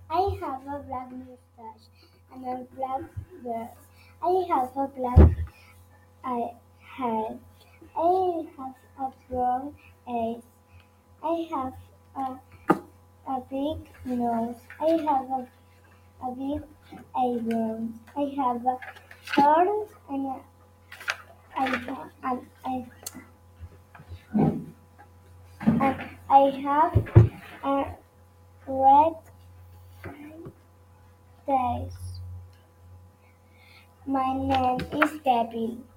I have a black mustache and a black beard. I have a black head. I have a brown eyes. I have a, a big nose. I have a big eyebrows. I have a sword and I have a red face. My name is Debbie.